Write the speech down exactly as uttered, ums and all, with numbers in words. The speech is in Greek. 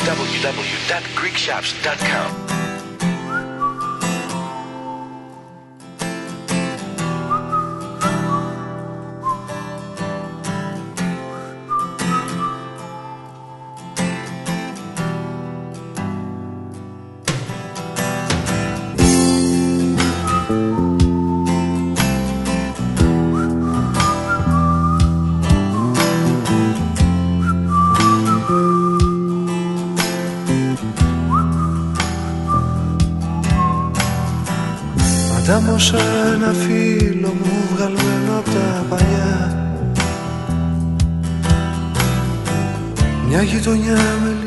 double-u double-u double-u dot greek shops dot com. Αντάμωσα ένα φίλο μου βγαλμένο απ' τα παλιά, μια γειτονιά με